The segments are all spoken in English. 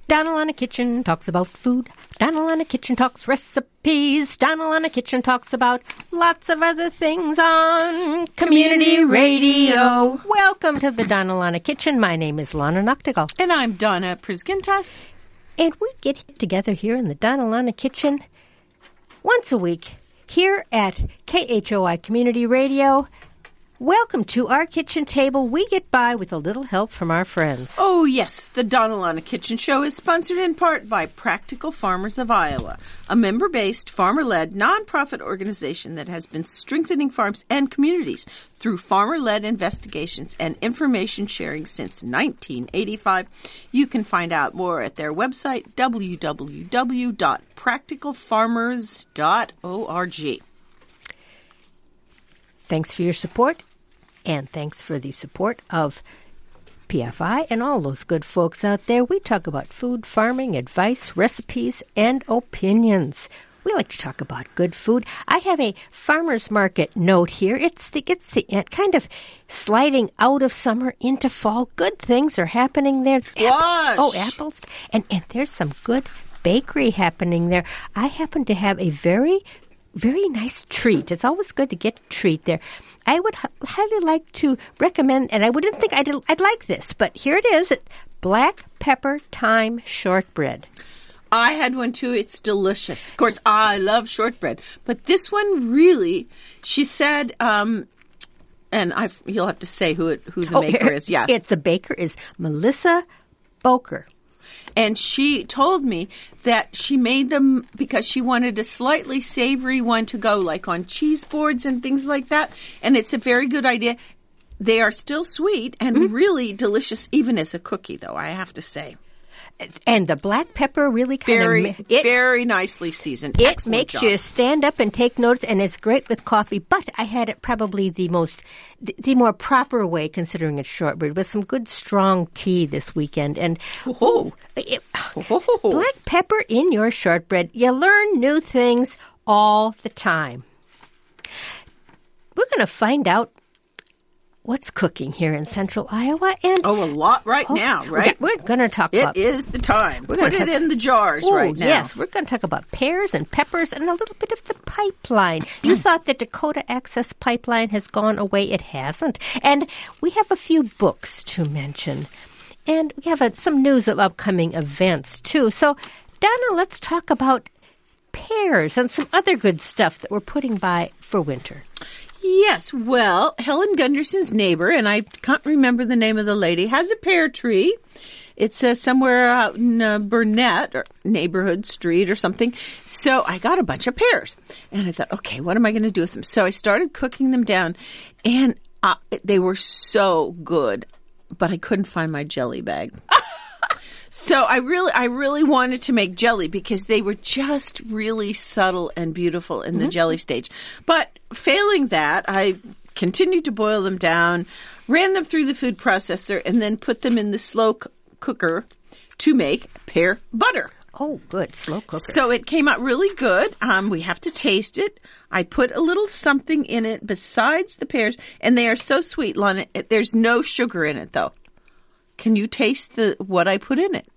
Donna Kitchen talks about food. Donna Kitchen talks recipes. Donna Kitchen talks about lots of other things on Community Radio. Welcome to the Donna Kitchen. My name is Lana Noctegal. And I'm Donna Prisgintas. And we get together here in the Donna Kitchen once a week here at KHOI Community Radio. Welcome to our kitchen table. We get by with a little help from our friends. Oh, yes. The Donna Kitchen Show is sponsored in part by Practical Farmers of Iowa, a member-based, farmer-led, nonprofit organization that has been strengthening farms and communities through farmer-led investigations and information sharing since 1985. You can find out more at their website, www.practicalfarmers.org. Thanks for your support, and thanks for the support of PFI and all those good folks out there. We talk about food, farming, advice, recipes, and opinions. We like to talk about good food. I have a farmer's market note here. It's the kind of sliding out of summer into fall. Good things are happening there. Apples. And there's some good bakery happening there. I happen to have a very nice treat. It's always good to get a treat there. I would highly like to recommend, and I wouldn't think I'd like this, but here it is, black pepper thyme shortbread. I had one too. It's delicious. Of course, I love shortbread, but this one really, she said, and you'll have to say who the maker is. Yeah, the baker is Melissa Boker. And she told me that she made them because she wanted a slightly savory one to go like on cheese boards and things like that. And it's a very good idea. They are still sweet and really delicious, even as a cookie, though, I have to say. And the black pepper really very nicely seasoned. It Excellent makes job. you stand up and take notice, and it's great with coffee. But I had it probably the more proper way, considering it's shortbread, with some good strong tea this weekend. And black pepper in your shortbread. You learn new things all the time. We're going to find out what's cooking here in central Iowa. And a lot now, right? We're going to talk about... It is the time. Put it in the jars right now. Yes, we're going to talk about pears and peppers and a little bit of the pipeline. You thought the Dakota Access Pipeline has gone away. It hasn't. And we have a few books to mention. And we have some news of upcoming events, too. So, Donna, let's talk about pears and some other good stuff that we're putting by for winter. Yes, well, Helen Gunderson's neighbor, and I can't remember the name of the lady, has a pear tree. It's somewhere out in Burnett or neighborhood street or something. So I got a bunch of pears. And I thought, okay, what am I going to do with them? So I started cooking them down, and they were so good, but I couldn't find my jelly bag. So I really wanted to make jelly because they were just really subtle and beautiful in the jelly stage. But failing that, I continued to boil them down, ran them through the food processor, and then put them in the slow cooker to make pear butter. Oh, good. Slow cooker. So it came out really good. We have to taste it. I put a little something in it besides the pears, and they are so sweet, Lana. There's no sugar in it, though. Can you taste what I put in it?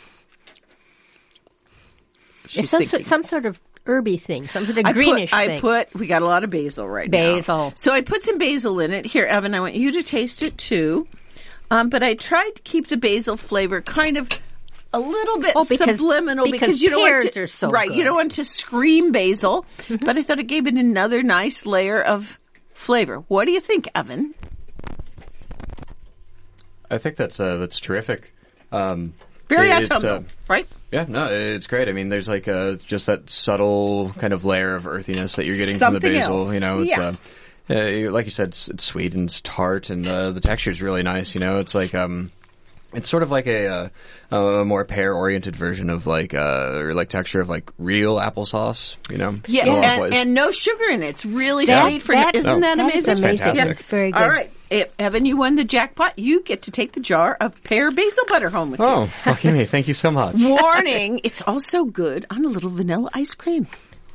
It's some sort of herby thing, some sort of greenish thing. We got a lot of basil now. Basil. So I put some basil in it. Here, Evan, I want you to taste it too. But I tried to keep the basil flavor kind of a little bit subliminal because you don't want to, are so right, good. You don't want to scream basil, but I thought it gave it another nice layer of flavor. What do you think, Evan? I think that's terrific. Very autumnal, right? Yeah, no, it's great. I mean, there's like just that subtle kind of layer of earthiness that you're getting from the basil. Else. You know, it's like you said, it's sweet and it's tart, and the texture is really nice. You know, it's like it's sort of like a more pear-oriented version of or texture of like real applesauce. You know, and no sugar in it. It's really sweet. Isn't that amazing? That's fantastic. That's very good. All right. Evan, you won the jackpot. You get to take the jar of pear basil butter home with you. Oh, lucky me. Thank you so much. Warning, it's also good on a little vanilla ice cream.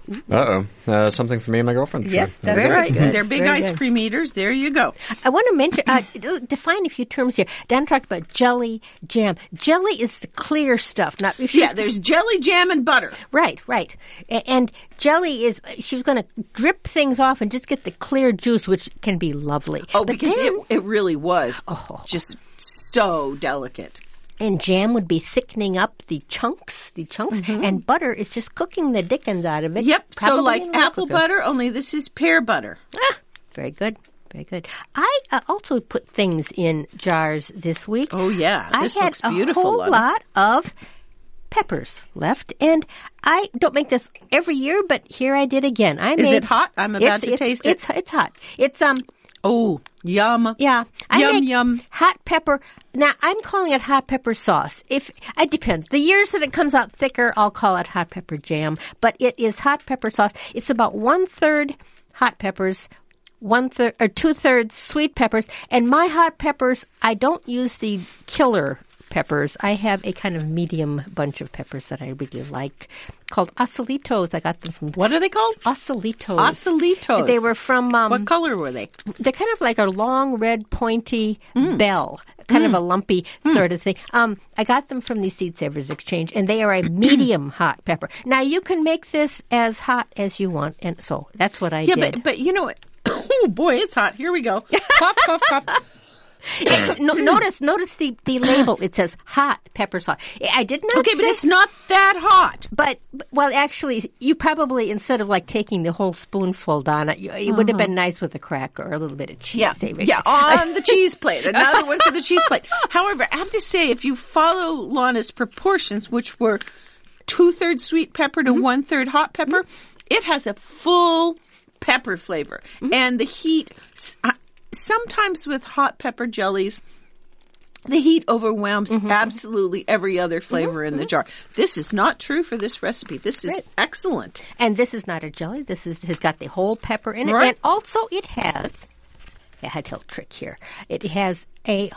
Something for me and my girlfriend. Yes, Sure. that's Very right. good. They're big Very ice good. cream eaters. There you go. I want to mention, define a few terms here. Dan talked about jelly, jam. Jelly is the clear stuff. Not if Yeah, there's jelly, jam, and butter. Right. And jelly is, she was going to drip things off and just get the clear juice, which can be lovely. Oh, But because then- it really was just so delicate. And jam would be thickening up the chunks, and butter is just cooking the dickens out of it. Yep. So probably like in a little apple cooker. butter, only this is pear butter. Very good. Very good. I also put things in jars this week. Oh, yeah. This I had looks beautiful, a whole Lana. lot of peppers left, and I don't make this every year, but here I did again. Is it hot? I'm about to taste it. It's hot. It's Oh, yum. Yeah. I Yum, make yum. hot pepper. Now, I'm calling it hot pepper sauce. It depends. The years that it comes out thicker, I'll call it hot pepper jam. But it is hot pepper sauce. It's about 1/3 hot peppers, 1/3 or 2/3 sweet peppers. And my hot peppers, I don't use the killer peppers. I have a kind of medium bunch of peppers that I really like called Ocelitos. I got them from What are they called? Ocelitos. Ocelitos. They were from What color were they? they're kind of like a long, red, pointy bell, kind of a lumpy sort of thing. I got them from the Seed Savers Exchange, and they are a medium hot pepper. Now, you can make this as hot as you want, and so that's what I did. But you know what? Oh, boy, it's hot. Here we go. Cough, cough, cough. Notice the label. It says hot pepper sauce. I did not Okay, but say- it's not that hot. But, well, actually, you probably, instead of like taking the whole spoonful, Donna, it would have been nice with a cracker or a little bit of cheese. Yeah, on the cheese plate. Another one for the cheese plate. However, I have to say, if you follow Lana's proportions, which were 2/3 sweet pepper to 1/3 hot pepper, it has a full pepper flavor. And the heat, sometimes with hot pepper jellies, the heat overwhelms absolutely every other flavor in the jar. This is not true for this recipe. This is excellent. And this is not a jelly. This has got the whole pepper in it. Right. And also it has, I had a little trick here. It has a,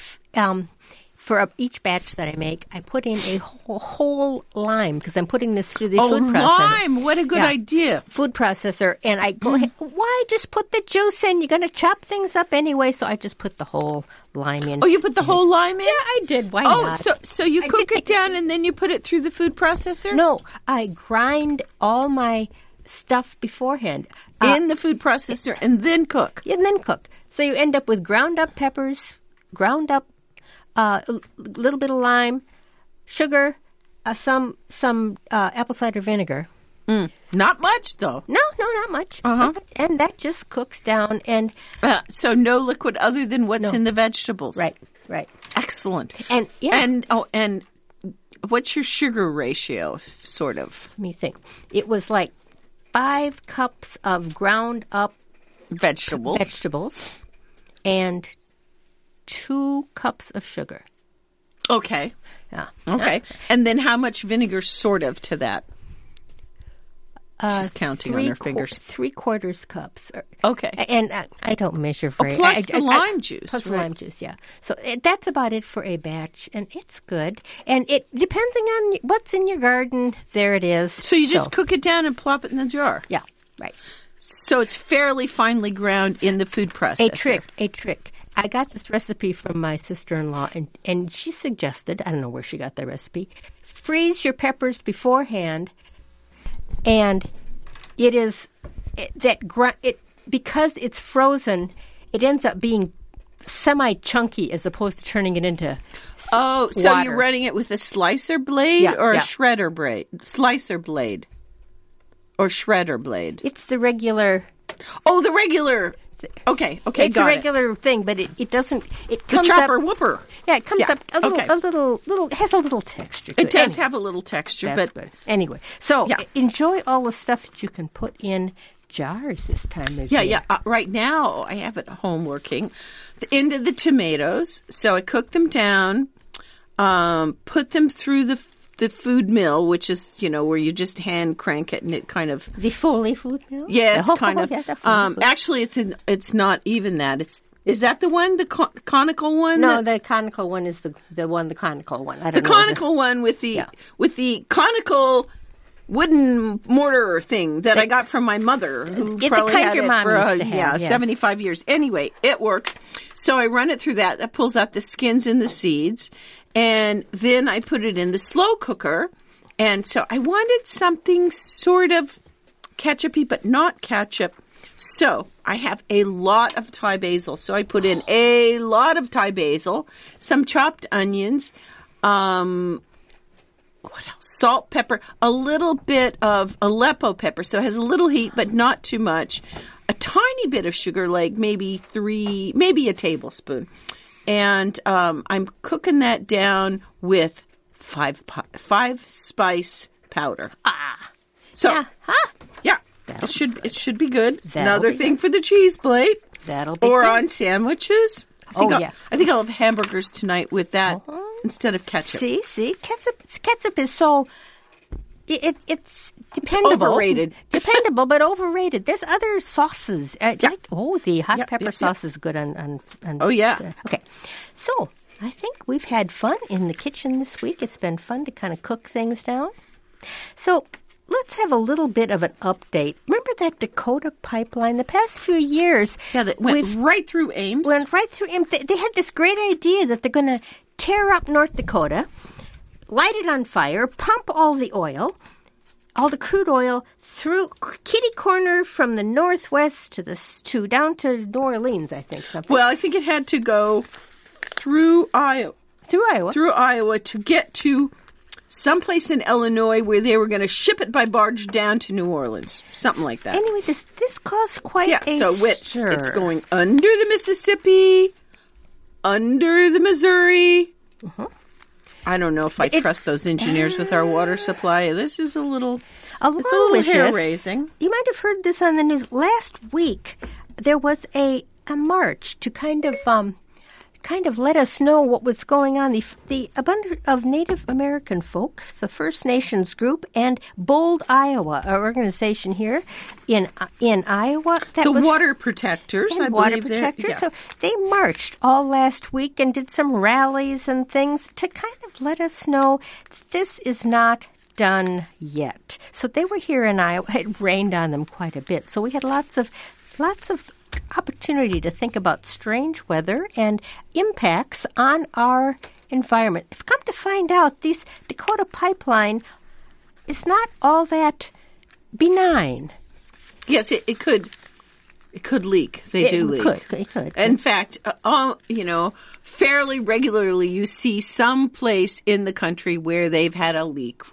for each batch that I make, I put in a whole lime because I'm putting this through the food processor. Lime. What a good idea. Food processor. And I go ahead, why just put the juice in? You're going to chop things up anyway. So I just put the whole lime in. Oh, you put the whole lime in? Yeah, I did. Why Oh, not? so you cook it down and then you put it through the food processor? No, I grind all my stuff beforehand. In the food processor and then cook. And then cook. So you end up with ground up peppers, ground up a little bit of lime, sugar, some apple cider vinegar. Not much, though. No, not much. And that just cooks down. And So no liquid other than what's in the vegetables. right. Excellent. And yeah, And what's your sugar ratio, sort of? let me think. It was like 5 cups of ground up Vegetables. and 2 cups of sugar. Okay. Yeah. Okay. And then how much vinegar, sort of, to that? She's counting on her fingers. 3/4 cups. Okay. And I don't measure very. plus the lime juice, Plus the right. lime juice, yeah. So that's about it for a batch, and it's good. And it depending on what's in your garden, there it is. So you just cook it down and plop it in the jar. Yeah, right. So it's fairly finely ground in the food processor. A trick. I got this recipe from my sister-in-law, and she suggested, I don't know where she got the recipe, freeze your peppers beforehand, and it is because it's frozen, it ends up being semi-chunky as opposed to turning it into Oh, so water. you're running it with a slicer blade or a shredder blade? Slicer blade or shredder blade? It's the regular. Oh, the regular. Okay, It's a got it. regular thing, but it doesn't. It The comes chopper up. whooper. Yeah, it comes Yeah, up a okay. little. Has a little texture. To It does Anyway, have a little texture, that's but good. Anyway, so Yeah. enjoy all the stuff that you can put in jars this time of yeah, year. yeah. Right now, I have at home working into the tomatoes. So I cook them down, put them through the food mill, which is where you just hand crank it and it kind of. The Foley food mill. Yes, Oh, kind of. yeah, the Foley food. Actually, it's not even that. Is that the one, the conical one? No, the conical one is the conical one. I The don't know. conical one with the Yeah. with the conical wooden mortar thing that I got from my mother, who the probably kind had your it mom for used to have, yes. 75 years. Anyway, it works. So I run it through that. That pulls out the skins and the seeds. And then I put it in the slow cooker. And so I wanted something sort of ketchup-y, but not ketchup. So I have a lot of Thai basil. So I put in a lot of Thai basil, some chopped onions, what else? Salt, pepper, a little bit of Aleppo pepper. So it has a little heat, but not too much. A tiny bit of sugar, like maybe a tablespoon. And I'm cooking that down with five spice powder. So, Yeah. yeah, it should be good. That'll Another be thing good. for the cheese plate. That'll be Or good. on sandwiches. I think I'll have hamburgers tonight with that instead of ketchup. See, ketchup is so it's dependable, overrated. dependable, but overrated. There's other sauces. Like the hot pepper sauce is good on. Oh, yeah. Okay, so I think we've had fun in the kitchen this week. It's been fun to kind of cook things down. So let's have a little bit of an update. Remember that Dakota pipeline? The past few years, Yeah, that went right through Ames. went right through. And they had this great idea that they're going to tear up North Dakota, light it on fire, pump all the oil, all the crude oil through kitty corner from the northwest to down to New Orleans, I think. Something. Well, I think it had to go through Iowa through Iowa. to get to someplace in Illinois where they were going to ship it by barge down to New Orleans, something like that. Anyway, this caused quite a so stir. it's going under the Mississippi, under the Missouri. I don't know if I trust those engineers with our water supply. This is a little with hair this, raising. You might have heard this on the news. Last week, there was a march to kind of let us know what was going on. The abundance of Native American folk, the First Nations group, and Bold Iowa, our organization here in Iowa. The water protectors, I water believe. protectors. Yeah. So they marched all last week and did some rallies and things to kind of let us know this is not done yet. So they were here in Iowa. It rained on them quite a bit. So we had lots of opportunity to think about strange weather and impacts on our environment. I've come to find out this Dakota pipeline is not all that benign. Yes, it could leak. They do leak. It could. In fact, fairly regularly you see some place in the country where they've had a leak.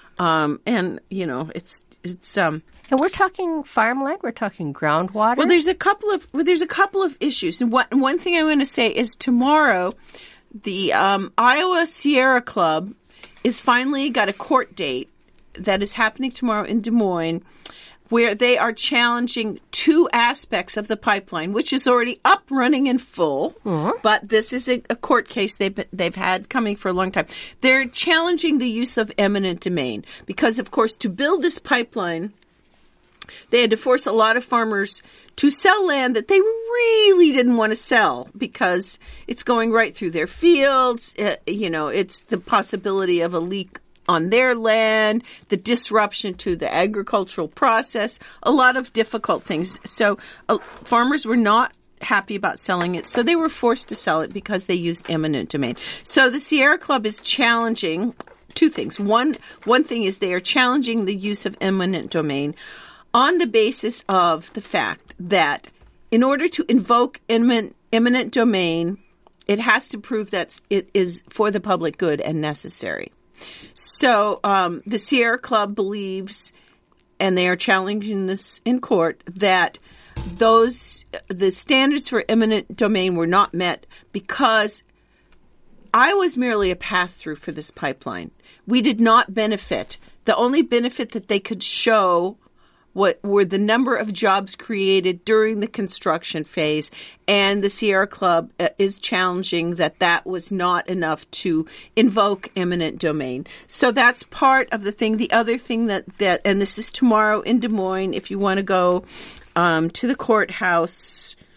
It's And we're talking farmland. We're talking groundwater. Well, there's a couple of issues. And one thing I want to say is tomorrow, the Iowa Sierra Club is finally got a court date that is happening tomorrow in Des Moines, where they are challenging two aspects of the pipeline, which is already up, running, and full. But this is a court case they've had coming for a long time. They're challenging the use of eminent domain because, of course, to build this pipeline, they had to force a lot of farmers to sell land that they really didn't want to sell because it's going right through their fields. It's the possibility of a leak on their land, the disruption to the agricultural process, a lot of difficult things. So farmers were not happy about selling it, so they were forced to sell it because they used eminent domain. So the Sierra Club is challenging two things. One thing is they are challenging the use of eminent domain on the basis of the fact that in order to invoke eminent domain, it has to prove that it is for the public good and necessary. So the Sierra Club believes, and they are challenging this in court, that the standards for eminent domain were not met because I was merely a pass-through for this pipeline. We did not benefit. The only benefit that they could show what were the number of jobs created during the construction phase, and the Sierra Club is challenging that was not enough to invoke eminent domain. So that's part of the thing. The other thing that and this is tomorrow in Des Moines, if you want to go to the courthouse,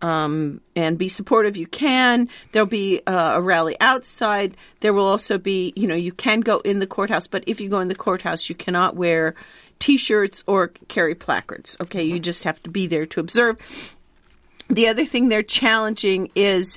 and be supportive. You can. There'll be a rally outside. There will also be, you can go in the courthouse, but if you go in the courthouse, you cannot wear T-shirts or carry placards. Okay, you just have to be there to observe. The other thing they're challenging is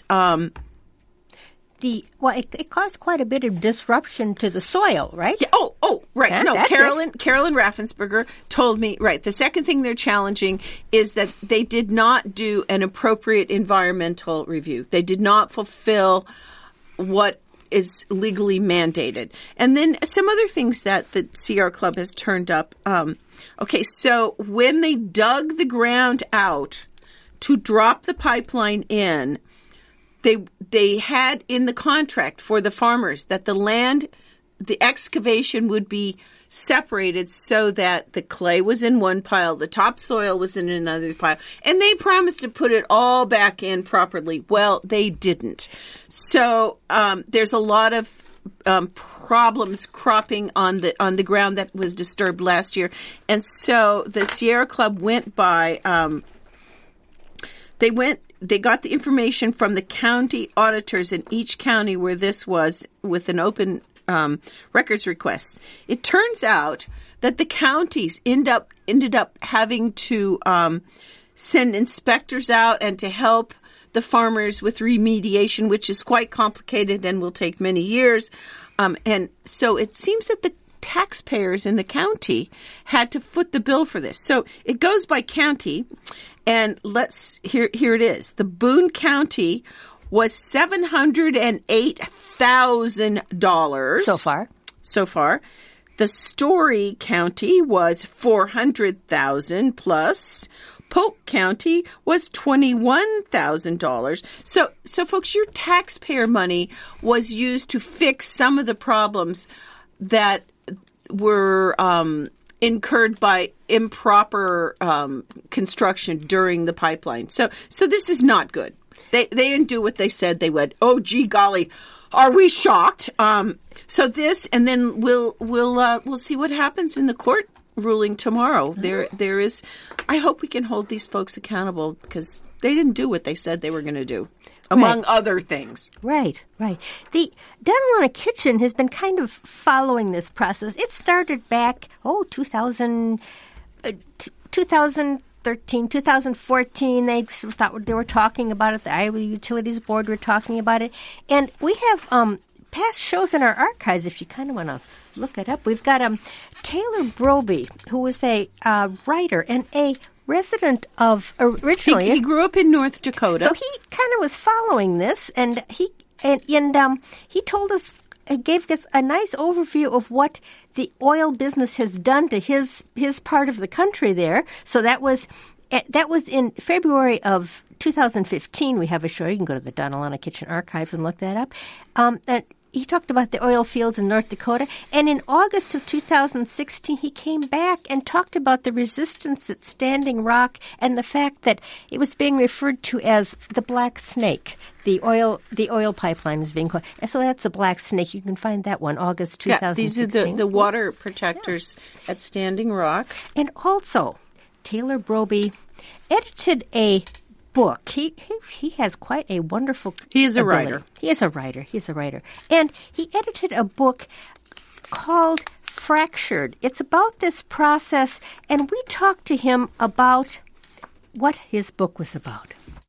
it caused quite a bit of disruption to the soil, right? Yeah. Oh, right. Yeah, No, Carolyn Raffensperger told me, right. The second thing they're challenging is that they did not do an appropriate environmental review. They did not fulfill what is legally mandated. And then some other things that the Sierra Club has turned up. Okay, so when they dug the ground out to drop the pipeline in, they had in the contract for the farmers that the excavation would be separated so that the clay was in one pile, the topsoil was in another pile, and they promised to put it all back in properly. Well, they didn't. So there's a lot of problems cropping on the ground that was disturbed last year, and so the Sierra Club went by. They got the information from the county auditors in each county where this was with an open records request. It turns out that the counties ended up having to send inspectors out and to help the farmers with remediation, which is quite complicated and will take many years. And so it seems that the taxpayers in the county had to foot the bill for this. So it goes by county. And here it is. The Boone County was $708,000 so far. The Story County was $400,000 plus. Polk County was $21,000. So folks, your taxpayer money was used to fix some of the problems that were incurred by improper construction during the pipeline. So this is not good. They didn't do what they said they would. Oh, gee golly, are we shocked? So this, and then we'll see what happens in the court ruling tomorrow. There is. I hope we can hold these folks accountable because they didn't do what they said they were going to do. Among other things. Right. The Denalina Kitchen has been kind of following this process. It started back, 2013, 2014. They thought they were talking about it. The Iowa Utilities Board were talking about it. And we have past shows in our archives if you kind of want to look it up. We've got Taylor Broby, who was a writer and a resident of originally. He grew up in North Dakota. So he kind of was following this, and he told us, gave us a nice overview of what the oil business has done to his part of the country there. So that was in February of 2015. We have a show. You can go to the Denalina Kitchen archives and look that up. And he talked about the oil fields in North Dakota. And in August of 2016, he came back and talked about the resistance at Standing Rock and the fact that it was being referred to as the Black Snake. The oil pipeline was being called. And so that's a Black Snake. You can find that one, August 2016. Yeah, these are the water protectors at Standing Rock. And also, Taylor Broby edited a book. He has quite a wonderful He is a ability. writer. He's a writer. And he edited a book called Fractured. It's about this process, and we talked to him about what his book was about.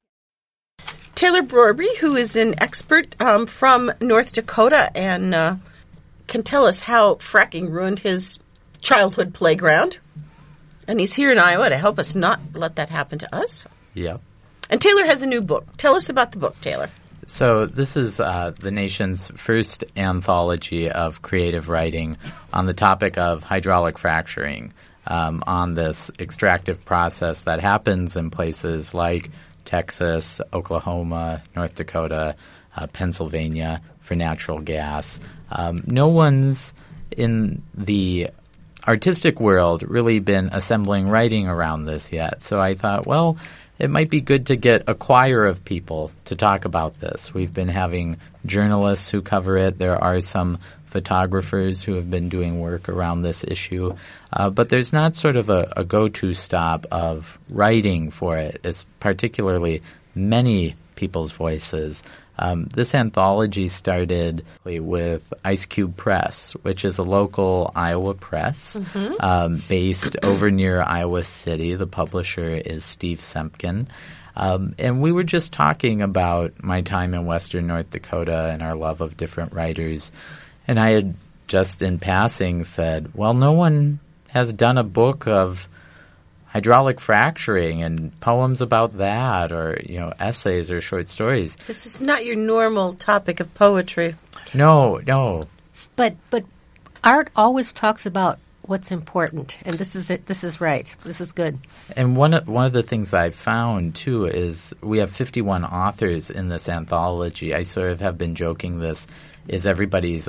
Taylor Broby, who is an expert from North Dakota and can tell us how fracking ruined his childhood playground. And he's here in Iowa to help us not let that happen to us. Yeah. And Taylor has a new book. Tell us about the book, Taylor. So this is the nation's first anthology of creative writing on the topic of hydraulic fracturing, on this extractive process that happens in places like Texas, Oklahoma, North Dakota, Pennsylvania for natural gas. No one's in the artistic world really been assembling writing around this yet. So I thought, well, it might be good to get a choir of people to talk about this. We've been having journalists who cover it. There are some photographers who have been doing work around this issue. But there's not sort of a go-to stop of writing for it. It's particularly many people's voices. This anthology started with Ice Cube Press, which is a local Iowa press based over near Iowa City. The publisher is Steve Semken. And we were just talking about my time in Western North Dakota and our love of different writers. And I had just in passing said, well, no one has done a book of hydraulic fracturing and poems about that, or essays or short stories. This is not your normal topic of poetry. No. But art always talks about what's important, and this is it. This is right. This is good. And one of the things I've found too is we have 51 authors in this anthology. I sort of have been joking this is everybody's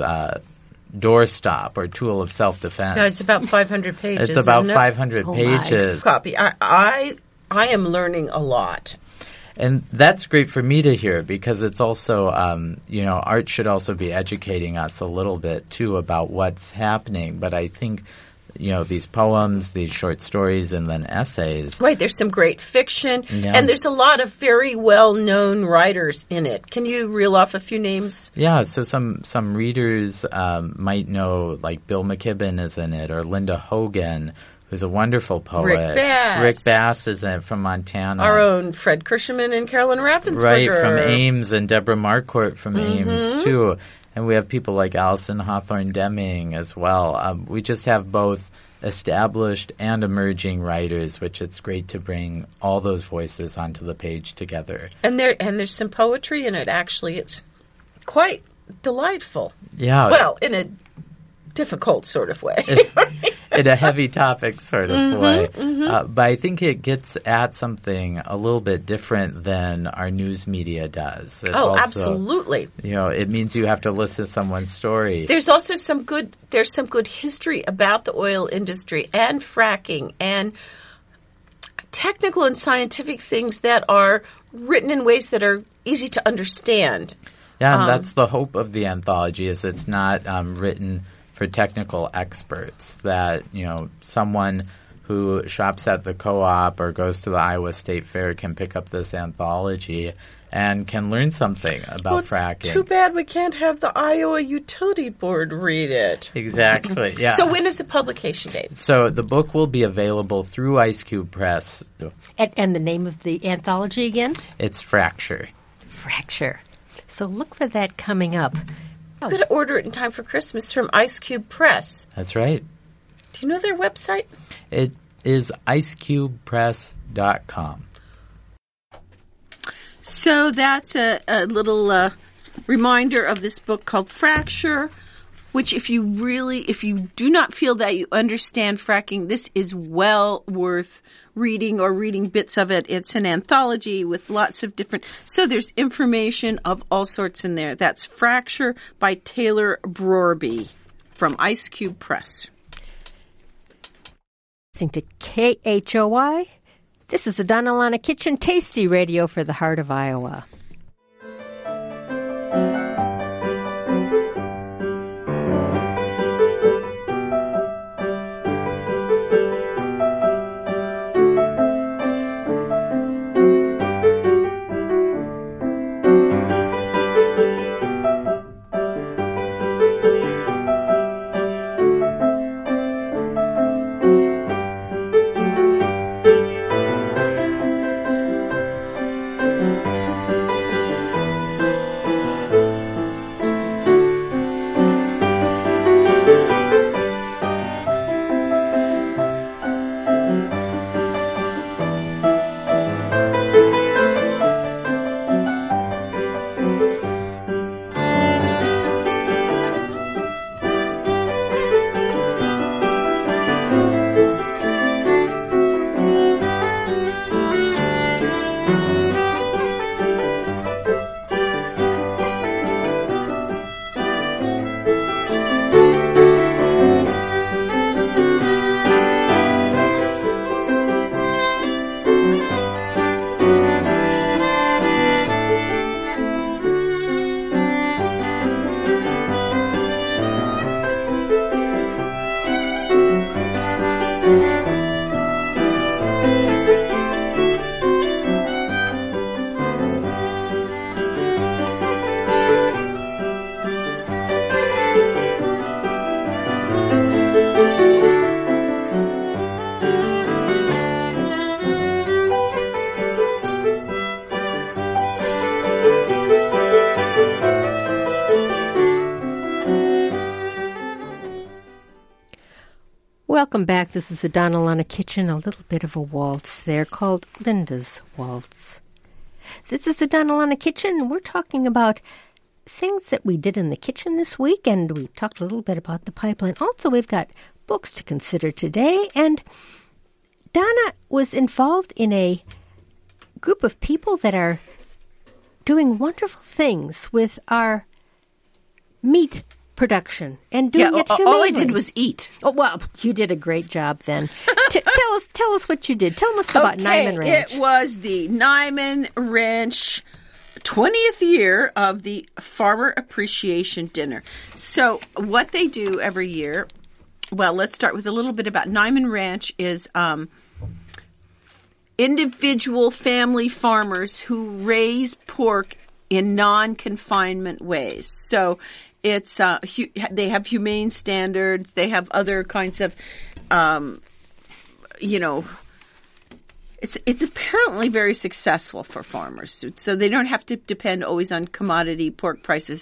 doorstop or tool of self-defense. No, it's about 500 pages. It's about isn't it? 500 pages. Copy. I am learning a lot. And that's great for me to hear because it's also, art should also be educating us a little bit too about what's happening. But I think, these poems, these short stories, and then essays. Right. There's some great fiction, Yeah. and there's a lot of very well-known writers in it. Can you reel off a few names? Yeah, so some readers might know, like Bill McKibben is in it, or Linda Hogan, who's a wonderful poet. Rick Bass is in it from Montana. Our own Fred Kirschman and Carolyn Raffensperger. Right, from Ames, and Deborah Marquardt from Ames, too. And we have people like Allison Hawthorne Deming as well. We just have both established and emerging writers, which it's great to bring all those voices onto the page together. And there's some poetry in it, actually. It's quite delightful. Yeah. Well, in a difficult sort of way. In a heavy topic sort of way. But I think it gets at something a little bit different than our news media does. It also, absolutely. It means you have to listen to someone's story. There's also some good history about the oil industry and fracking and technical and scientific things that are written in ways that are easy to understand. Yeah, and that's the hope of the anthology, is it's not written for technical experts, that, someone who shops at the co-op or goes to the Iowa State Fair can pick up this anthology and can learn something about fracking. It's too bad we can't have the Iowa Utility Board read it. Exactly, yeah. So when is the publication date? So the book will be available through Ice Cube Press. And the name of the anthology again? It's Fracture. Fracture. So look for that coming up. I'm going to order it in time for Christmas from Ice Cube Press. That's right. Do you know their website? It is icecubepress.com. So that's a little reminder of this book called Fracture, which if you do not feel that you understand fracking, this is well worth reading or reading bits of it. It's an anthology with lots of different, so there's information of all sorts in there. That's Fracture by Taylor Brorby from Ice Cube Press. Listening to KHOI. This is the Donna Lana Kitchen Tasty Radio for the heart of Iowa. Welcome back. This is a Donna Lana Kitchen, a little bit of a waltz there called Linda's Waltz. This is the Donna Lana Kitchen. We're talking about things that we did in the kitchen this week, and we talked a little bit about the pipeline. Also, we've got books to consider today, and Donna was involved in a group of people that are doing wonderful things with our meat production and doing it humanely. All I did was eat. Oh, well, you did a great job then. Tell us what you did. Tell us about Niman Ranch. It was the Niman Ranch 20th year of the Farmer Appreciation Dinner. So what they do every year, well, let's start with a little bit about Niman Ranch is individual family farmers who raise pork in non-confinement ways. So it's they have humane standards. They have other kinds of, it's apparently very successful for farmers. So they don't have to depend always on commodity pork prices.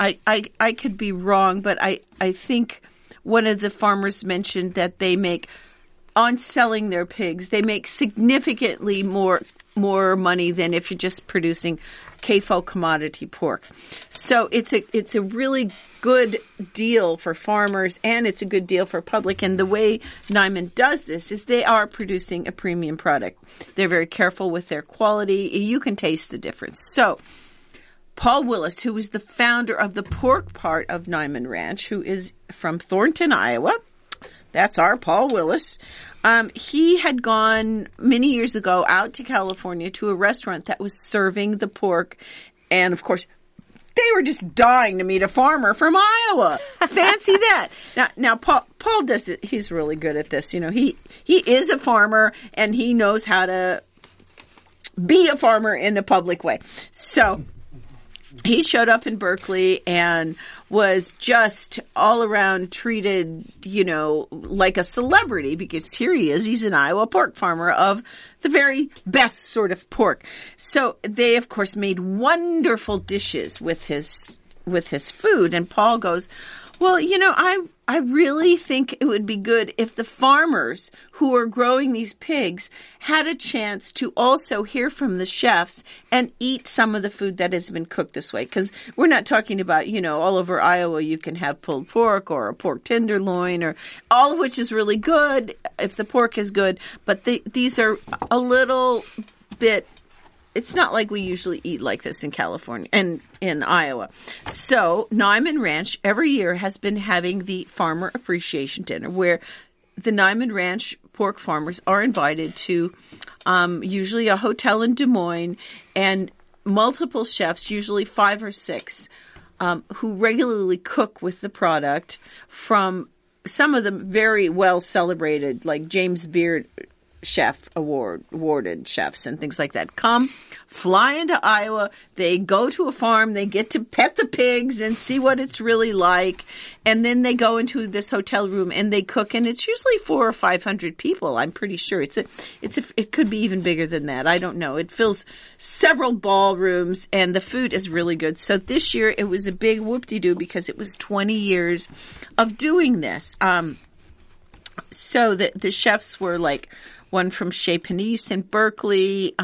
I could be wrong, but I think one of the farmers mentioned that they make, on selling their pigs, they make significantly more money than if you're just producing CAFO commodity pork. So it's a really good deal for farmers, and it's a good deal for public. And the way Niman does this is they are producing a premium product. They're very careful with their quality. You can taste the difference. So Paul Willis, who is the founder of the pork part of Niman Ranch, who is from Thornton, Iowa. That's our Paul Willis. He had gone many years ago out to California to a restaurant that was serving the pork. And, of course, they were just dying to meet a farmer from Iowa. Fancy that. Now Paul does it. He's really good at this. He is a farmer, and he knows how to be a farmer in a public way. So he showed up in Berkeley and was just all around treated, like a celebrity, because here he is. He's an Iowa pork farmer of the very best sort of pork. So they, of course, made wonderful dishes with his food. And Paul goes, well, I really think it would be good if the farmers who are growing these pigs had a chance to also hear from the chefs and eat some of the food that has been cooked this way. Because we're not talking about, all over Iowa you can have pulled pork or a pork tenderloin, or all of which is really good if the pork is good. But these are a little bit, it's not like we usually eat like this in California and in Iowa. So Niman Ranch every year has been having the Farmer Appreciation Dinner, where the Niman Ranch pork farmers are invited to usually a hotel in Des Moines, and multiple chefs, usually 5 or 6, who regularly cook with the product, from some of them very well celebrated, like James Beard chef awarded chefs and things like that, fly into Iowa. They go to a farm. They get to pet the pigs and see what it's really like. And then they go into this hotel room and they cook. And it's usually 400 or 500 people. I'm pretty sure it could be even bigger than that. I don't know. It fills several ballrooms, and the food is really good. So this year it was a big whoop-de-doo because it was 20 years of doing this. So the chefs were like one from Chez Panisse in Berkeley.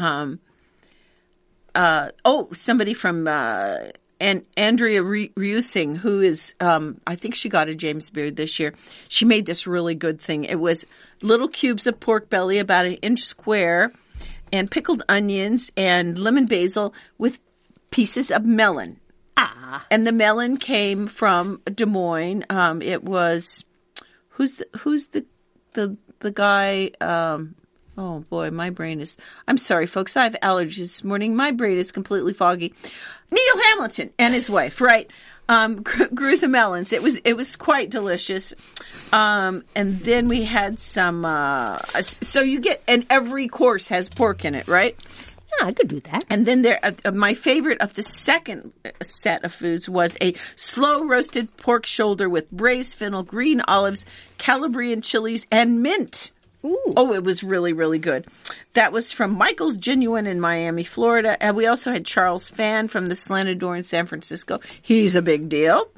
Somebody from Andrea Reusing, who is, I think she got a James Beard this year. She made this really good thing. It was little cubes of pork belly, about 1 inch square, and pickled onions and lemon basil with pieces of melon. And the melon came from Des Moines. It was, who's the guy? Oh boy, my brain is, I'm sorry folks, I have allergies this morning. My brain is completely foggy. Neil Hamilton and his wife, right? Grew the melons. It was quite delicious. And then we had some, so you get, and every course has pork in it, right? Yeah, I could do that. And then my favorite of the second set of foods was a slow roasted pork shoulder with braised fennel, green olives, Calabrian chilies, and mint. Ooh. Oh, it was really, really good. That was from Michael's Genuine in Miami, Florida. And we also had Charles Fan from the Slanted Door in San Francisco. He's a big deal.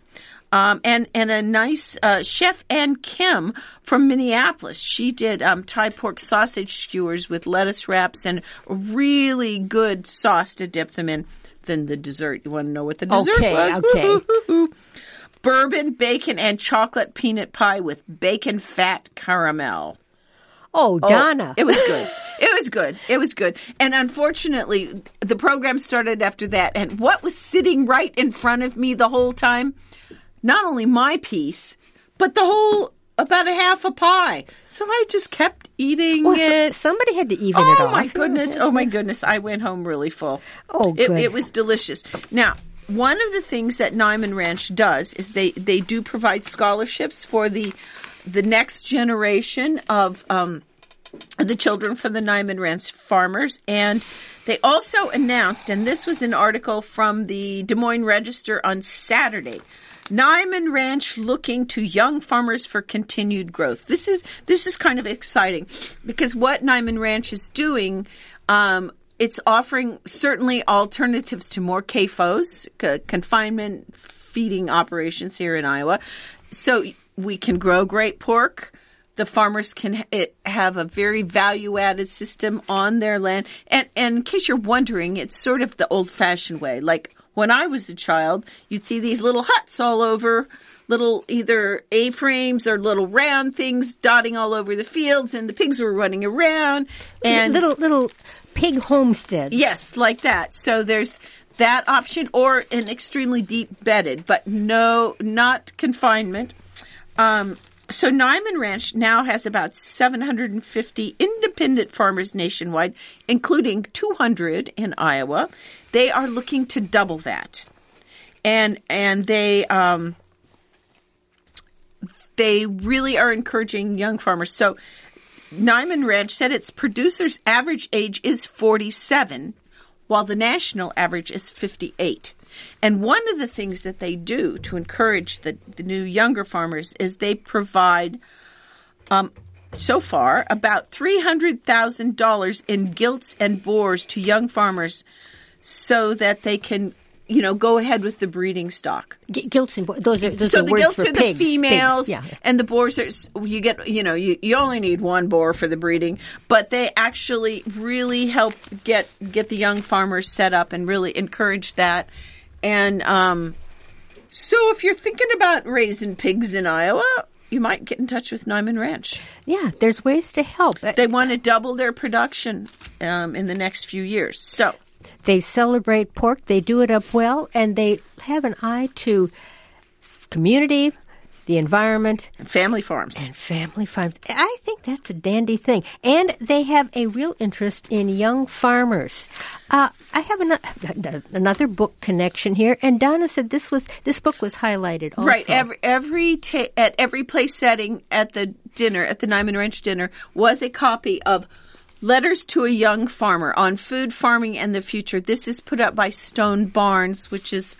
And a nice chef, Ann Kim from Minneapolis. She did Thai pork sausage skewers with lettuce wraps and a really good sauce to dip them in. Then the dessert. You want to know what the dessert was? Okay. Woo-hoo-hoo-hoo. Bourbon, bacon, and chocolate peanut pie with bacon fat caramel. Oh, Donna. It was good. It was good. It was good. And unfortunately, the program started after that. And what was sitting right in front of me the whole time? Not only my piece, but the whole, about a half a pie. So I just kept eating it. Somebody had to even it off. Oh, my goodness. Oh, my goodness. I went home really full. Oh, good. It was delicious. Now, one of the things that Niman Ranch does is they do provide scholarships for the next generation of the children from the Niman Ranch farmers. And they also announced, and this was an article from the Des Moines Register on Saturday, Niman Ranch looking to young farmers for continued growth. This is kind of exciting because what Niman Ranch is doing, it's offering certainly alternatives to more CAFOs, confinement feeding operations here in Iowa. So we can grow great pork. The farmers can have a very value-added system on their land. And in case you're wondering, it's sort of the old-fashioned way. Like when I was a child, you'd see these little huts all over, little either A-frames or little round things dotting all over the fields, and the pigs were running around. And Little pig homestead. yes, like that. So there's that option, or an extremely deep bedded, but no, not confinement. So Niman Ranch now has about 750 independent farmers nationwide, including 200 in Iowa. They are looking to double that, and they really are encouraging young farmers. So Niman Ranch said its producers' average age is 47, while the national average is 58. And one of the things that they do to encourage the new younger farmers is they provide, so far, about $300,000 in gilts and boars to young farmers so that they can, go ahead with the breeding stock. Gilts and boars. Those So are the words gilts for are pigs. the females, Pigs, yeah. and the boars are, you get, you only need one boar for the breeding, but they actually really help get the young farmers set up and really encourage that. And so if you're thinking about raising pigs in Iowa, you might get in touch with Niman Ranch. Yeah, there's ways to help. They want to double their production in the next few years. So They celebrate pork, they do it up well, and they have an eye to community, the environment, family farms. and family farms. I think that's a dandy thing. And they have a real interest in young farmers. I have another book connection here, and Donna said this book was highlighted also. Right. At every place setting at the dinner, at the Niman Ranch dinner, was a copy of Letters to a Young Farmer on Food, Farming, and the Future. This is put up by Stone Barnes, which is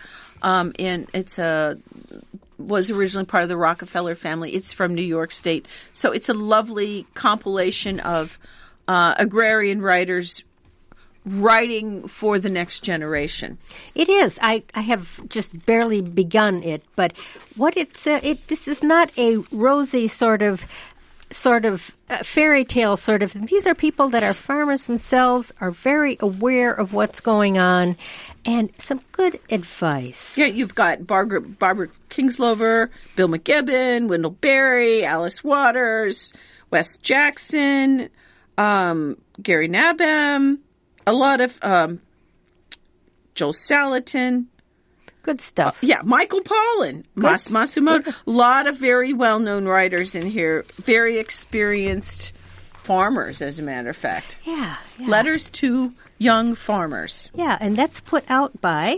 was originally part of the Rockefeller family. It's from New York State. So it's a lovely compilation of agrarian writers writing for the next generation. It is. I have just barely begun it, but what this is not a rosy sort of fairy tale sort of. These are people that are farmers themselves, are very aware of what's going on, and some good advice. Yeah, you've got Barbara Kingslover, Bill McGibbon, Wendell Berry, Alice Waters, Wes Jackson, Gary Nabem, a lot of Joel Salatin. Good stuff. Michael Pollan, Masumoto. A lot of very well-known writers in here. Very experienced farmers, as a matter of fact. Yeah. Letters to Young Farmers. Yeah, and that's put out by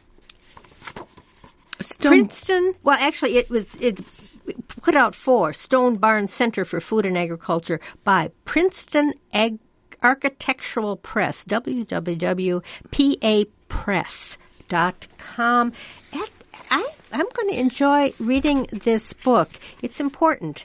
Stone. Princeton. Well, actually, it's put out for Stone Barns Center for Food and Agriculture by Princeton Architectural Press, www.papress.com. I'm going to enjoy reading this book. It's important.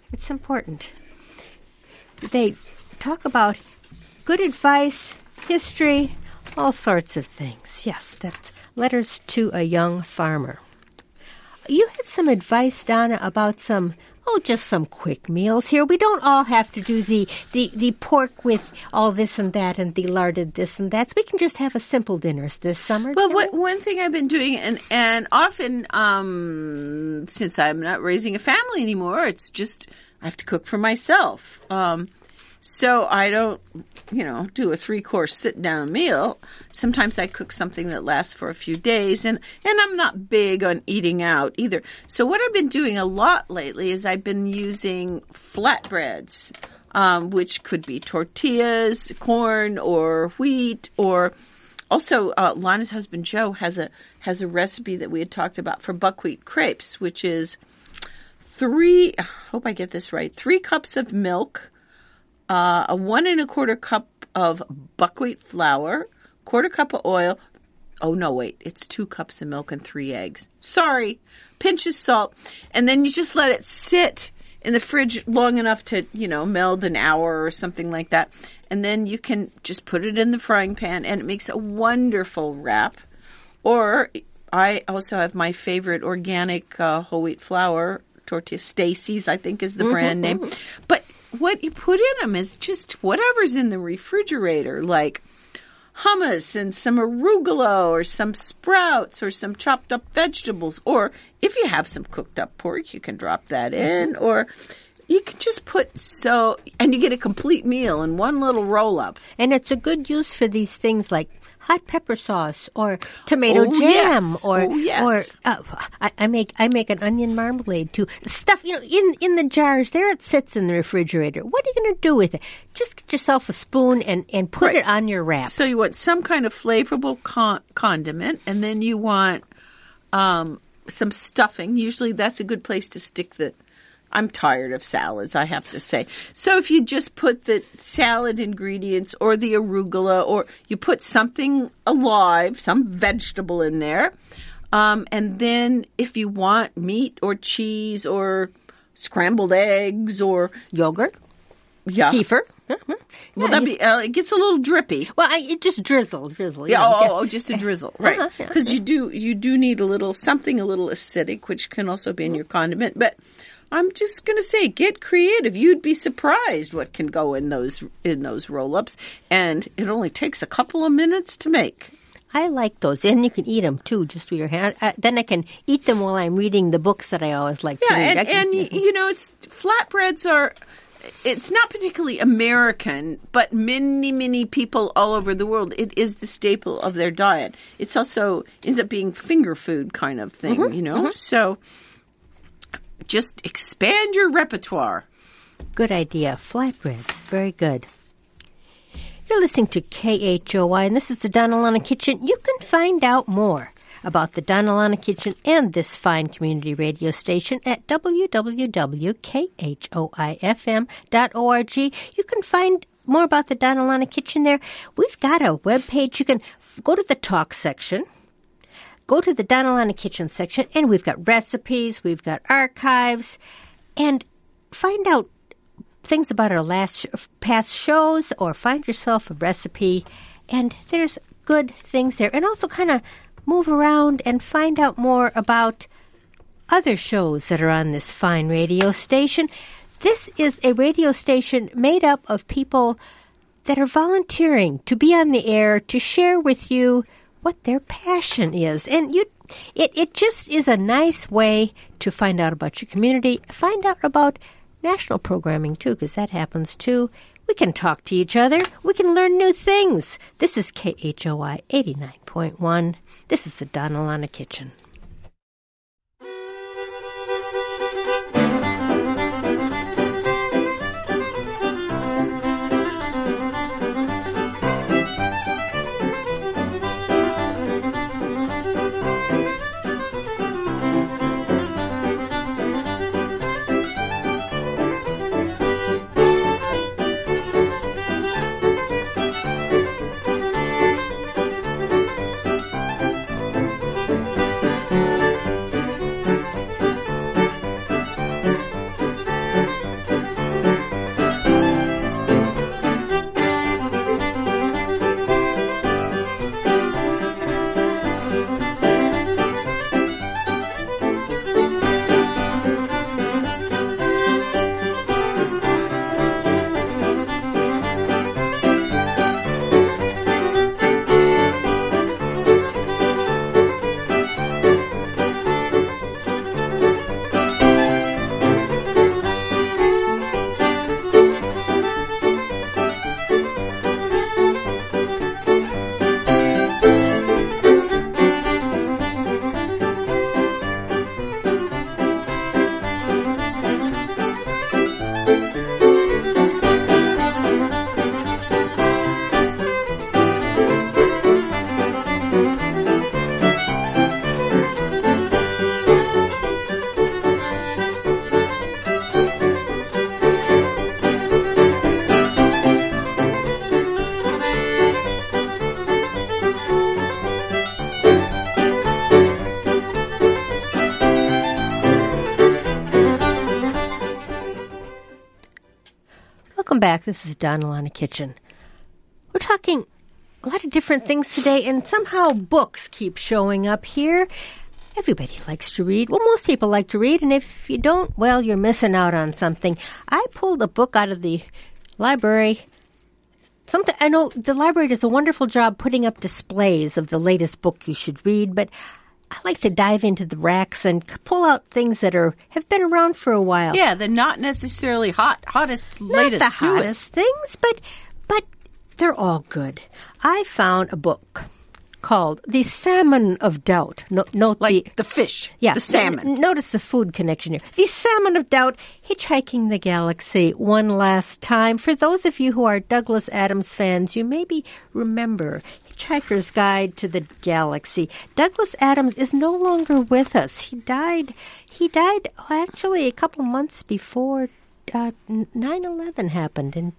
They talk about good advice, history, all sorts of things. Yes, that's Letters to a Young Farmer. you had some advice, Donna, about just some quick meals here. We don't all have to do the pork with all this and that and the larded this and that. So we can just have a simple dinner this summer. Well, one thing I've been doing, and often, since I'm not raising a family anymore, it's just I have to cook for myself. So I don't, do a 3-course sit-down meal. Sometimes I cook something that lasts for a few days, and I'm not big on eating out either. So what I've been doing a lot lately is I've been using flatbreads, which could be tortillas, corn, or wheat, or also Lana's husband Joe has a recipe that we had talked about for buckwheat crepes, which is 3 cups of milk, a 1 1/4 cup of buckwheat flour, 1/4 cup of oil. Oh, no, wait. It's 2 cups of milk and 3 eggs. Sorry. Pinch of salt. And then you just let it sit in the fridge long enough to, meld an hour or something like that. And then you can just put it in the frying pan, and it makes a wonderful wrap. Or I also have my favorite organic whole wheat flour tortilla. Stacy's, I think, is the brand name. But what you put in them is just whatever's in the refrigerator, like hummus and some arugula or some sprouts or some chopped up vegetables. Or if you have some cooked up pork, you can drop that in. Or you can just and you get a complete meal in one little roll up. And it's a good use for these things like hot pepper sauce or tomato jam, or I make an onion marmalade too. Stuff in the jars there. It sits in the refrigerator. What are you going to do with it? Just get yourself a spoon and put it on your wrap. So you want some kind of flavorful condiment, and then you want some stuffing. Usually that's a good place to stick I'm tired of salads, I have to say. So if you just put the salad ingredients or the arugula, or you put something alive, some vegetable in there, and then if you want meat or cheese or scrambled eggs or yogurt, kefir. Well, that'd be it gets a little drippy. Well, it just drizzle. Yeah, just a drizzle, right? Because you do need a little acidic, which can also be in your condiment, but I'm just going to say, get creative. You'd be surprised what can go in those roll-ups, and it only takes a couple of minutes to make. I like those, and you can eat them too, just with your hand. Then I can eat them while I'm reading the books that I always like to read. It's flatbreads are. It's not particularly American, but many people all over the world, it is the staple of their diet. It's also ends up being finger food kind of thing, So just expand your repertoire. Good idea. Flatbreads. Very good. You're listening to KHOI, and this is the Donna Lana Kitchen. You can find out more about the Donna Lana Kitchen and this fine community radio station at www.khoifm.org. You can find more about the Donna Lana Kitchen there. We've got a webpage. You can go to the talk section. Go to the Donna Lana Kitchen section, and we've got recipes, we've got archives, and find out things about our past shows, or find yourself a recipe, and there's good things there. And also kind of move around and find out more about other shows that are on this fine radio station. This is a radio station made up of people that are volunteering to be on the air to share with you what their passion is. And it just is a nice way to find out about your community, find out about national programming too, because that happens too. We can talk to each other. We can learn new things. This is KHOI 89.1. This is the Donna Lana Kitchen. Welcome back. This is Donna Lana Kitchen. We're talking a lot of different things today, and somehow books keep showing up here. Everybody likes to read. Well, most people like to read, and if you don't, well, you're missing out on something. I pulled a book out of the library. I know the library does a wonderful job putting up displays of the latest book you should read, but I like to dive into the racks and pull out things that have been around for a while. Yeah, the not necessarily hottest, latest, Not the newest hottest things, but they're all good. I found a book called The Salmon of Doubt. Note the fish, yeah, the salmon. Notice the food connection here. The Salmon of Doubt, Hitchhiking the Galaxy one last time. For those of you who are Douglas Adams fans, you maybe remember Hitchhiker's Guide to the Galaxy. Douglas Adams is no longer with us. He died actually a couple months before 9/11 happened in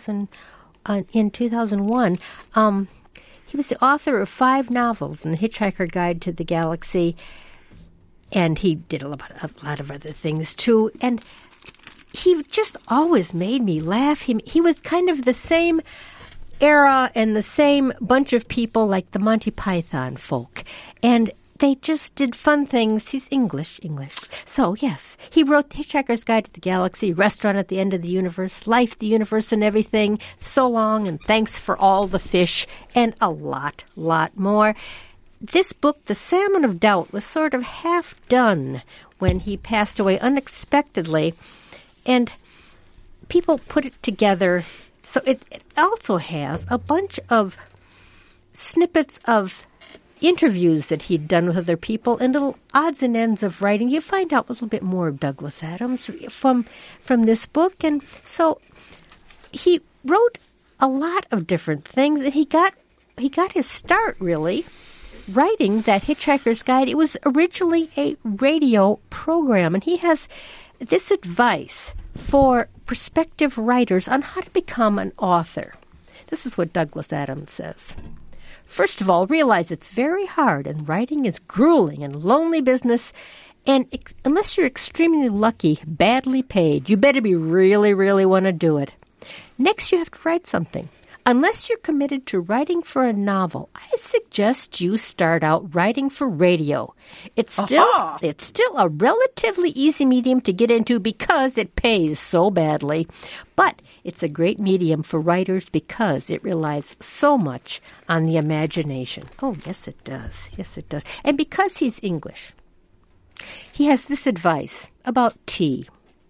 2001. He was the author of 5 novels in The Hitchhiker Guide to the Galaxy, and he did a lot of other things too. And he just always made me laugh. He was kind of the same era and the same bunch of people like the Monty Python folk. And they just did fun things. He's English. So, yes, he wrote The Hitchhiker's Guide to the Galaxy, Restaurant at the End of the Universe, Life, the Universe, and Everything, So Long, and Thanks for All the Fish, and a lot more. This book, The Salmon of Doubt, was sort of half done when he passed away unexpectedly, and people put it together. So it also has a bunch of snippets of interviews that he'd done with other people and little odds and ends of writing. You find out a little bit more of Douglas Adams from this book. And so he wrote a lot of different things, and he got his start, really, writing that Hitchhiker's Guide. It was originally a radio program, and he has this advice for prospective writers on how to become an author. This is what Douglas Adams says. First of all, realize it's very hard, and writing is grueling and lonely business, and unless you're extremely lucky, badly paid, you better be really, really want to do it. Next, you have to write something. Unless you're committed to writing for a novel, I suggest you start out writing for radio. It's still a relatively easy medium to get into because it pays so badly. But it's a great medium for writers because it relies so much on the imagination. Oh, yes, it does. Yes, it does. And because he's English, he has this advice about tea.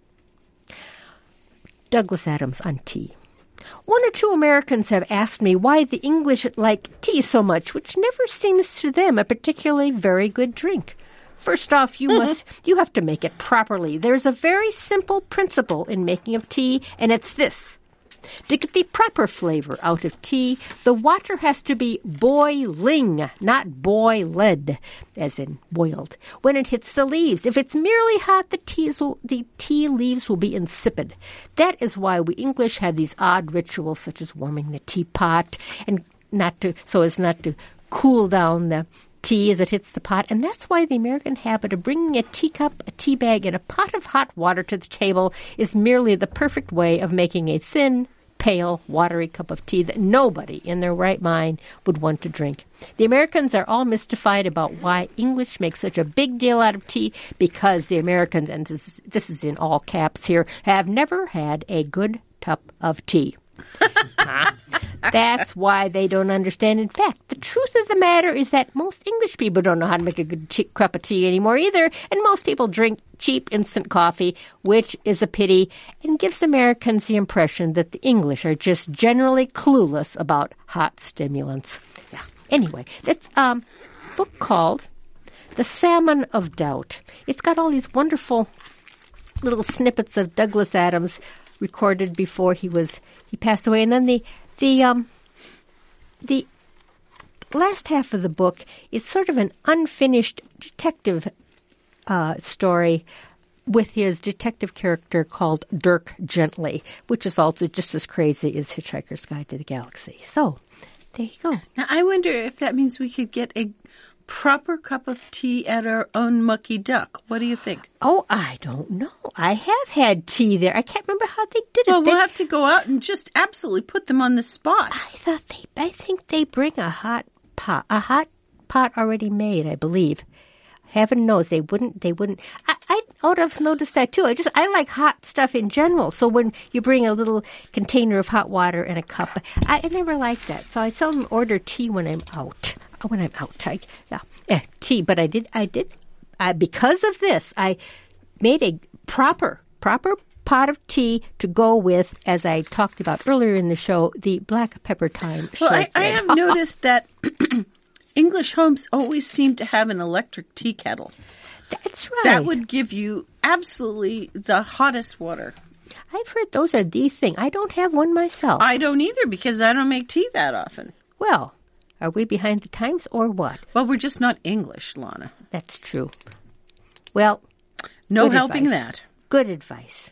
Douglas Adams on tea. 1 or 2 Americans have asked me why the English like tea so much, which never seems to them a particularly very good drink. First off, you have to make it properly. There's a very simple principle in making of tea, and it's this. To get the proper flavor out of tea, the water has to be boiling, not boiled, as in boiled, when it hits the leaves. If it's merely hot, the tea leaves will be insipid. That is why we English have these odd rituals, such as warming the teapot, and so as not to cool down the tea as it hits the pot. And that's why the American habit of bringing a teacup, a tea bag, and a pot of hot water to the table is merely the perfect way of making a thin, pale, watery cup of tea that nobody in their right mind would want to drink. The Americans are all mystified about why English make such a big deal out of tea because the Americans, and this is in all caps here, have never had a good cup of tea. That's why they don't understand. In fact, the truth of the matter is that most English people don't know how to make a good cup of tea anymore either, and most people drink cheap instant coffee, which is a pity, and gives Americans the impression that the English are just generally clueless about hot stimulants. Yeah. Anyway, it's a book called The Salmon of Doubt. It's got all these wonderful little snippets of Douglas Adams recorded before he passed away, and then the last half of the book is sort of an unfinished detective story with his detective character called Dirk Gently, which is also just as crazy as Hitchhiker's Guide to the Galaxy. So, there you go. Now, I wonder if that means we could get a proper cup of tea at our own Mucky Duck. What do you think? Oh, I don't know. I have had tea there. I can't remember how they did it. Well, we'll have to go out and just absolutely put them on the spot. I think they bring a hot pot already made, I believe. Heaven knows they wouldn't. I would have noticed that too. I like hot stuff in general. So when you bring a little container of hot water and a cup, I never like that. So I seldom order tea when I'm out. Tea. But I did. Because of this, I made a proper pot of tea to go with, as I talked about earlier in the show, the black pepper thyme. Well, I have noticed that English homes always seem to have an electric tea kettle. That's right. That would give you absolutely the hottest water. I've heard those are the thing. I don't have one myself. I don't either because I don't make tea that often. Well, are we behind the times or what? Well, we're just not English, Lana. That's true. Well, no helping that. Good advice.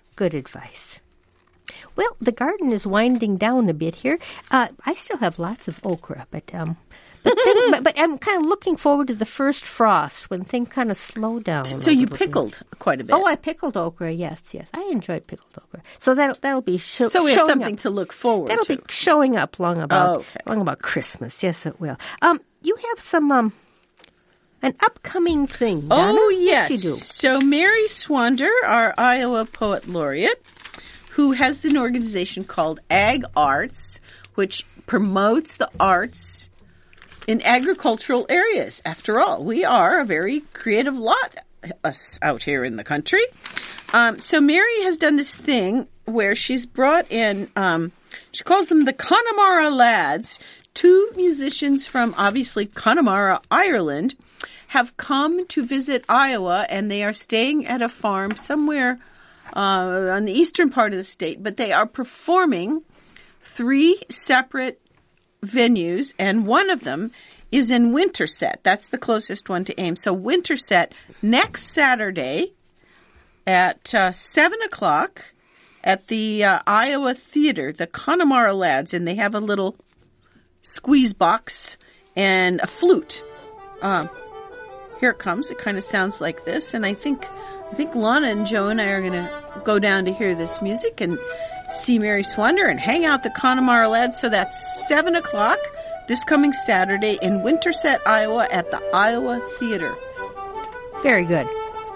Well, the garden is winding down a bit here. I still have lots of okra, but I'm kind of looking forward to the first frost when things kind of slow down. So you pickled quite a bit. Oh, I pickled okra. Yes. I enjoyed pickled okra. So that'll be so we have something to look forward to. That'll be showing up long about Christmas. Yes, it will. You have some an upcoming thing, Donna. Oh, yes. Yes, you do. So Mary Swander, our Iowa Poet Laureate, who has an organization called Ag Arts, which promotes the arts in agricultural areas. After all, we are a very creative lot, us out here in the country. So Mary has done this thing where she's brought in, she calls them the Connemara Lads. 2 musicians from, obviously, Connemara, Ireland, have come to visit Iowa, and they are staying at a farm somewhere on the eastern part of the state, but they are performing 3 separate venues, and one of them is in Winterset. That's the closest one to Ames. So Winterset next Saturday at 7 o'clock at the Iowa Theater, the Connemara Lads, and they have a little squeeze box and a flute. Here it comes. It kind of sounds like this, and I think Lana and Joe and I are going to go down to hear this music and see Mary Swander and hang out the Connemara Lads. So that's 7 o'clock this coming Saturday in Winterset, Iowa at the Iowa Theater. Very good.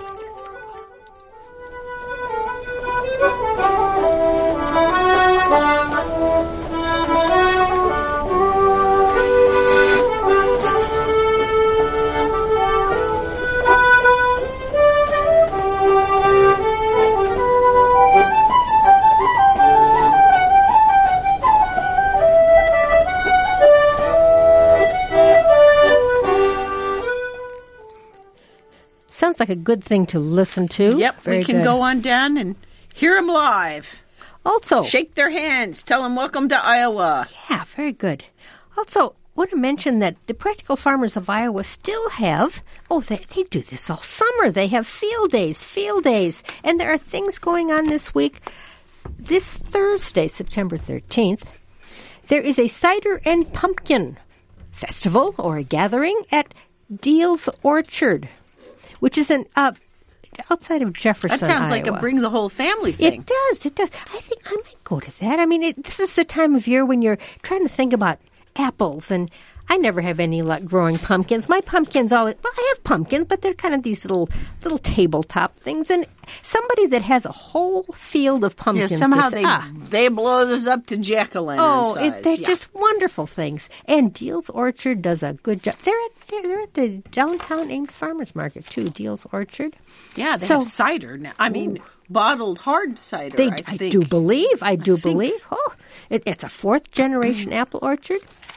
Sounds like a good thing to listen to. Yep, we can go on down and hear them live. Also, shake their hands, tell them welcome to Iowa. Yeah, very good. Also, want to mention that the Practical Farmers of Iowa still have, they do this all summer. They have field days. And there are things going on this week. This Thursday, September 13th, there is a cider and pumpkin festival or a gathering at Deal's Orchard, which is outside of Jefferson, That sounds Iowa. like a bring the whole family thing. It does. I think I might go to that. I mean, this is the time of year when you're trying to think about apples, and I never have any luck growing pumpkins. My pumpkins I have pumpkins, but they're kind of these little tabletop things, and somebody that has a whole field of pumpkins. Yeah, somehow they blow this up to jack-o'-lantern size. They're just wonderful things. And Deal's Orchard does a good job. They're at the downtown Ames Farmers Market too. Deal's Orchard. Yeah, they have cider now. I mean, bottled hard cider. I think. I do believe. Oh, it's a 4th generation apple orchard.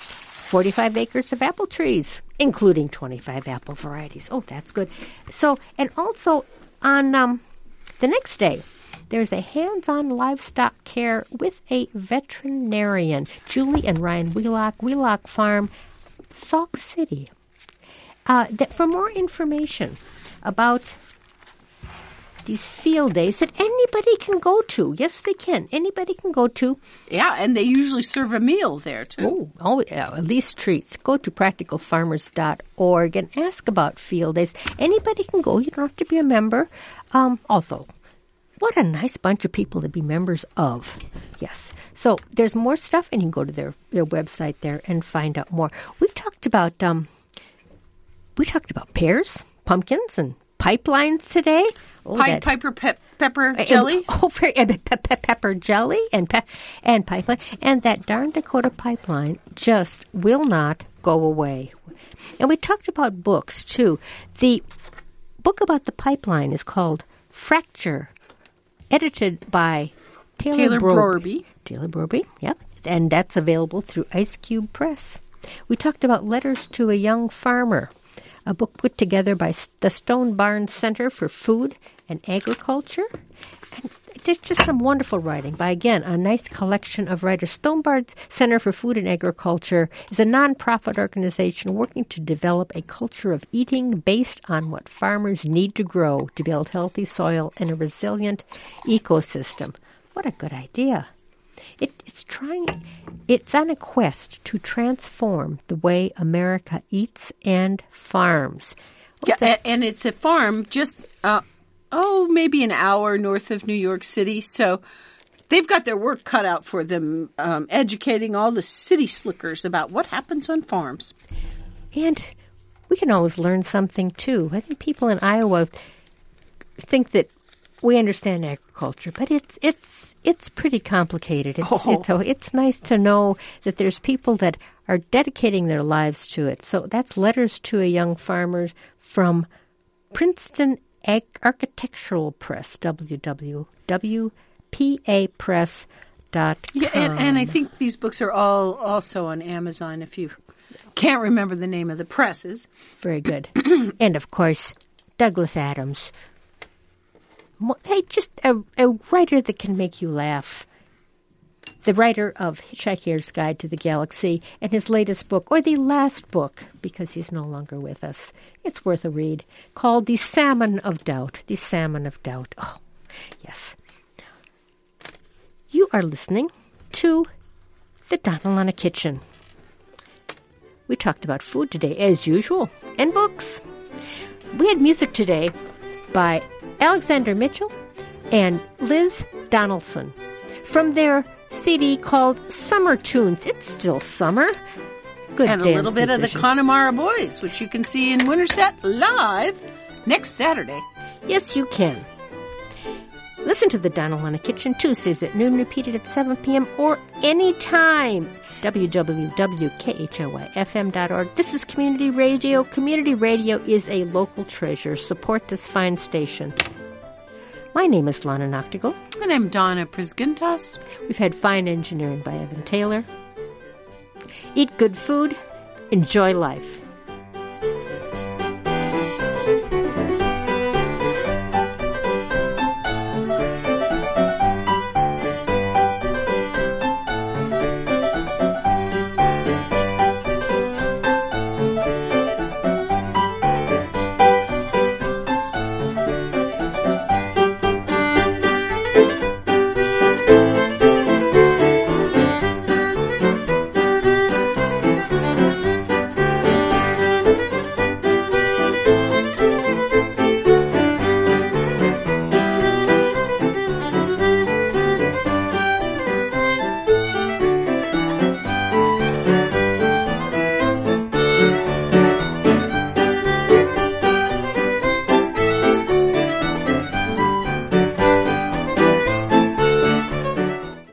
45 acres of apple trees, including 25 apple varieties. Oh, that's good. So, and also on the next day, there's a hands-on livestock care with a veterinarian, Julie and Ryan Wheelock Farm, Sauk City. For more information about these field days that anybody can go to. Yes, they can. Anybody can go to. Yeah, and they usually serve a meal there, too. At least treats. Go to practicalfarmers.org and ask about field days. Anybody can go. You don't have to be a member. Although, what a nice bunch of people to be members of. Yes. So there's more stuff, and you can go to their website there and find out more. We talked about pears, pumpkins, and pipelines today. Pepper jelly. Pepper jelly and pipeline. And that darn Dakota pipeline just will not go away. And we talked about books, too. The book about the pipeline is called Fracture, edited by Taylor Brorby. Taylor Brorby, yep. And that's available through Ice Cube Press. We talked about Letters to a Young Farmer, a book put together by the Stone Barns Center for Food and Agriculture. And there's just some wonderful writing by, again, a nice collection of writers. Stone Barns Center for Food and Agriculture is a nonprofit organization working to develop a culture of eating based on what farmers need to grow to build healthy soil and a resilient ecosystem. What a good idea. It's on a quest to transform the way America eats and farms. And it's a farm just, maybe an hour north of New York City. So they've got their work cut out for them, educating all the city slickers about what happens on farms. And we can always learn something, too. I think people in Iowa think that we understand agriculture, but it's pretty complicated. It's nice to know that there's people that are dedicating their lives to it. So that's Letters to a Young Farmer from Princeton Architectural Press, www.papress.com. Yeah, and I think these books are all also on Amazon if you can't remember the name of the presses. Very good. And, of course, Douglas Adams. Hey, just a writer that can make you laugh. The writer of Hitchhiker's Guide to the Galaxy and his latest book, or the last book, because he's no longer with us. It's worth a read, called The Salmon of Doubt. The Salmon of Doubt. Oh, yes. You are listening to the Donna Lana Kitchen. We talked about food today, as usual, and books. We had music today by Alexander Mitchell and Liz Donaldson from their CD called Summer Tunes. It's still summer. Good and a little bit of the Connemara Boys, which you can see in Winterset live next Saturday. Yes, you can. Listen to the Donna Lana Kitchen Tuesdays at noon, repeated at 7 p.m. or anytime. www.khlyfm.org. This is Community Radio. Community Radio is a local treasure. Support this fine station. My name is Lana Noctigal. And I'm Donna Prisgintas. We've had fine engineering by Evan Taylor. Eat good food. Enjoy life.